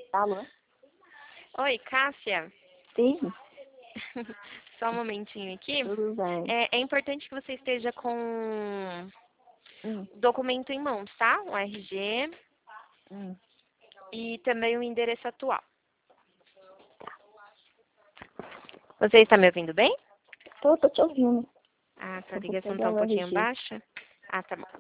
Alô? Oi, Cássia. Sim, Só um momentinho aqui. tudo bem. É importante que você esteja com Hum, o documento em mãos, tá? O RG hum. e também o endereço atual. Você está me ouvindo bem? Tô te ouvindo. Ah, tá. A Eu vou ligação tá pegar um o pouquinho RG. baixa. Ah, tá bom.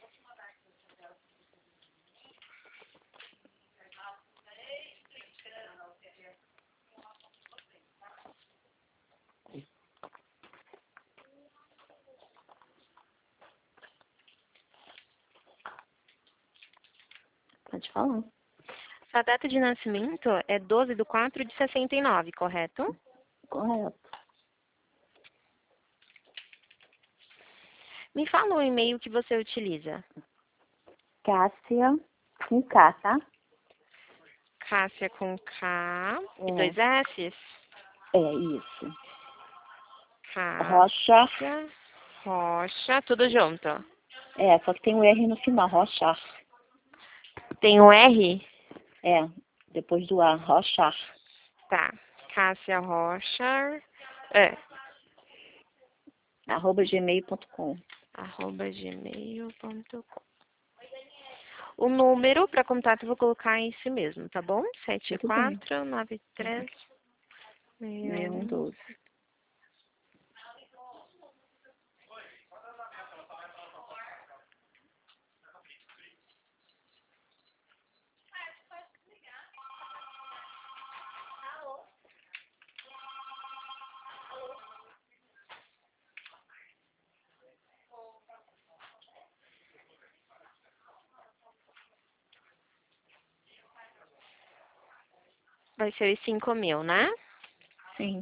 Pode falar. Sua data de nascimento é 12/4/69, correto? Correto. Me fala o e-mail que você utiliza. Cássia, com K, tá? Cássia com K e É, 2 S's. isso. Rocha, Cássia Rocha, tudo junto. só que tem um R no final, Rochar. Tem o R? Depois do A, Rochar. Tá. Cássia Rocha, @gmail.com. @gmail.com. O número para contato eu vou colocar esse mesmo, tá bom? Tudo bem. 7493 6112. Vai ser os 5.000, né? Sim.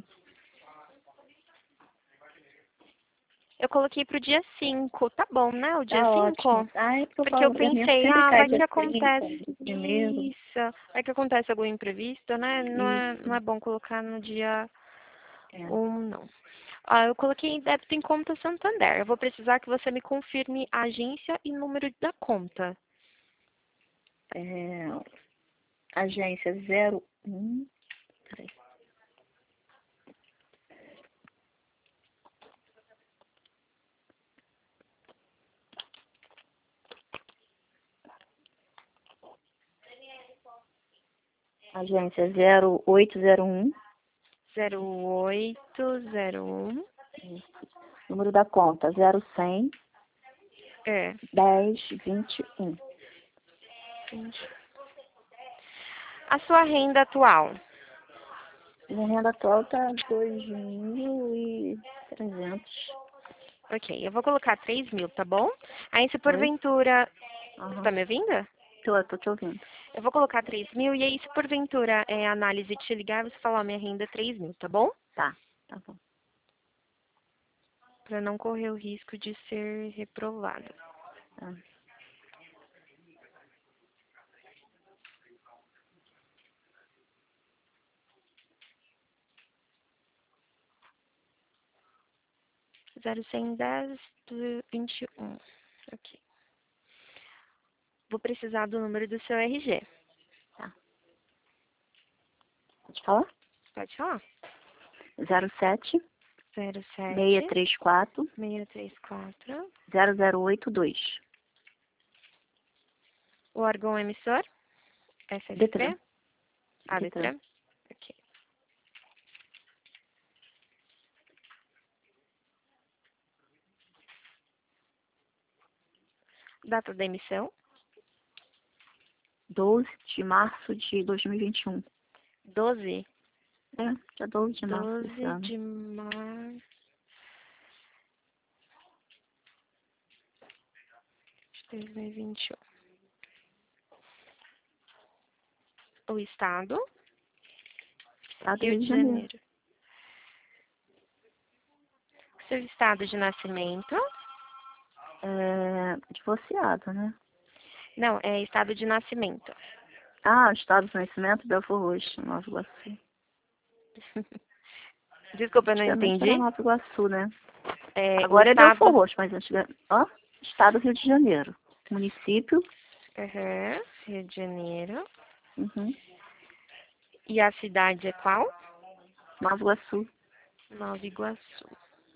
Eu coloquei pro dia 5, tá bom, né? O dia Tá 5? ótimo. Ah, é porque eu Porque falo, eu pra mim pensei, sempre cai vai que dia acontece 30 de janeiro. isso, vai que acontece algum imprevisto, né? Não Isso. é bom colocar no dia É. 1, não. Ah, eu coloquei débito em conta Santander. Eu vou precisar que você me confirme a agência e número da conta. É, agência 01. Peraí. Agência 0801. 0801. Isso. Número da conta 0100 É. 1021. A sua renda atual? Minha renda atual tá 2.300. Ok, eu vou colocar 3.000, tá bom? Aí se Oi? porventura... Você tá Aham. me ouvindo? Tô te ouvindo. Eu vou colocar 3.000 e aí se porventura a análise te ligar, você fala, ó, minha renda é 3.000, tá bom? Tá bom. Pra não correr o risco de ser reprovado. Tá. Zero cem dez 21. Ok. Vou precisar do número do seu RG. Tá. Pode falar? Pode falar. 07 07 634 634. 0082. O órgão emissor? Detran. SSP? Ah, Detran. Detran? Ok. Data da emissão? 12 de março de 2021. 12? Dia 12 de março desse 12 ano. de março de 2021. O estado? Estado do Rio Rio de de Janeiro. Janeiro. Seu estado de nascimento? Divorciado, né? Não, é estado de nascimento. Ah, estado de nascimento, Belfort Roxo, Nova Iguaçu. Desculpa, eu não Antigamente era entendi. Nova Iguaçu, né? O Agora é Belfort estado... Roxo, mas antigamente... Estado do Rio de Janeiro. Município. Rio de Janeiro. Uhum. E a cidade é qual? Nova Iguaçu. Nova Iguaçu.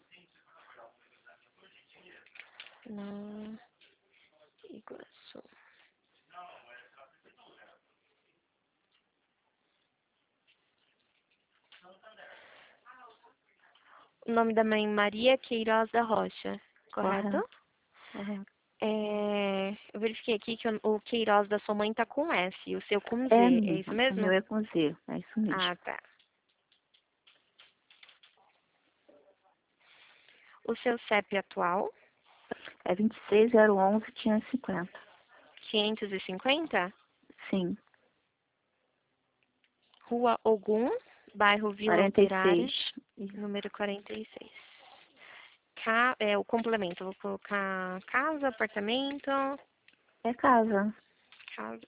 Nova Iguaçu. O nome da mãe Maria Queiroz da Rocha, correto? Correto. Eu verifiquei aqui que o Queiroz da sua mãe tá com S e o seu com Z, É é isso mesmo. O mesmo? meu é com Z. É isso mesmo. Ah, tá. O seu CEP atual? É 26011-550. 550? Sim. Rua Ogum, bairro Vila Operária, 46. Isso. número 46. O complemento, eu vou colocar casa, apartamento, É casa. casa.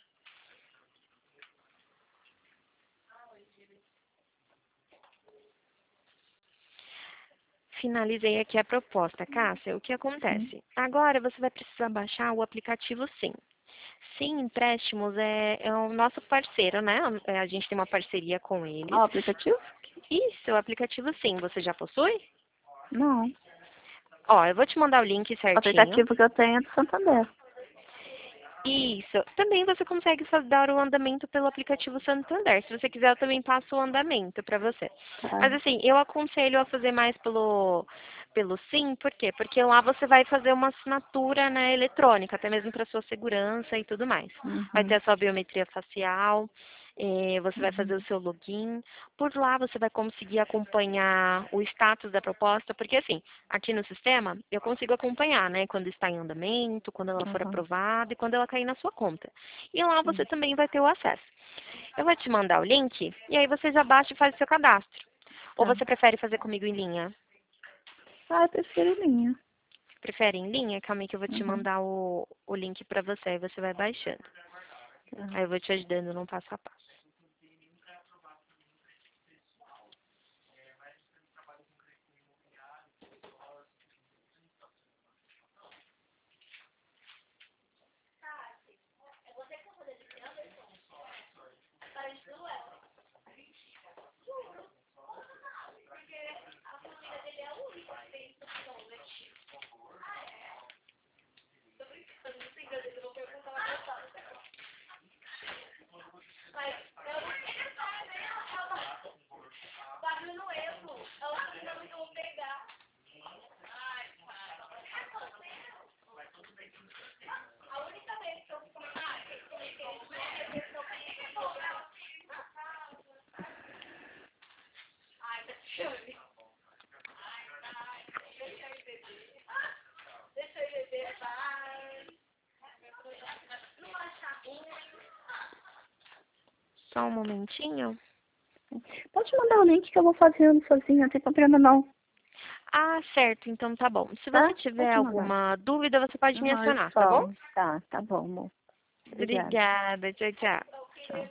Finalizei aqui a proposta, Cássia. O que Sim. acontece? Agora você vai precisar baixar o aplicativo Sim. Sim Empréstimos é o nosso parceiro, né? A gente tem uma parceria com Ó, o eles. aplicativo? Isso, o aplicativo Sim. Você já possui? Não. Ó, eu vou te mandar o link O certinho. aplicativo que eu tenho é do Santander. Isso. Também você consegue dar o andamento pelo aplicativo Santander. Se você quiser, eu também passo o andamento para você. Mas Tá. assim, eu aconselho a fazer mais pelo Sim, por quê? Porque lá você vai fazer uma assinatura, né, eletrônica, até mesmo para sua segurança e tudo mais. Vai ter Uhum. a sua biometria facial, você vai fazer o Uhum. seu login. Por lá você vai conseguir acompanhar o status da proposta, porque assim, aqui no sistema eu consigo acompanhar, né, quando está em andamento, quando ela for Uhum. aprovada e quando ela cair na sua conta. E lá você Sim. também vai ter o acesso. Eu vou te mandar o link e aí você já baixa e faz o seu cadastro. Ou Tá. você prefere fazer comigo em linha? Ah, eu prefiro linha. Prefere em linha? Calma aí que eu vou te Uhum. mandar o link para você e você vai baixando. Tá. Aí eu vou te ajudando no passo a passo. Só um momentinho. Pode mandar o link que eu vou fazendo sozinha, não tem problema não. Ah, certo, então tá bom. Se você Tá? tiver Pode mandar. alguma dúvida, você pode me Não, é acionar, tá bom? só. Tá, tá bom, amor. Obrigada. Obrigada, tchau, tchau. Tchau.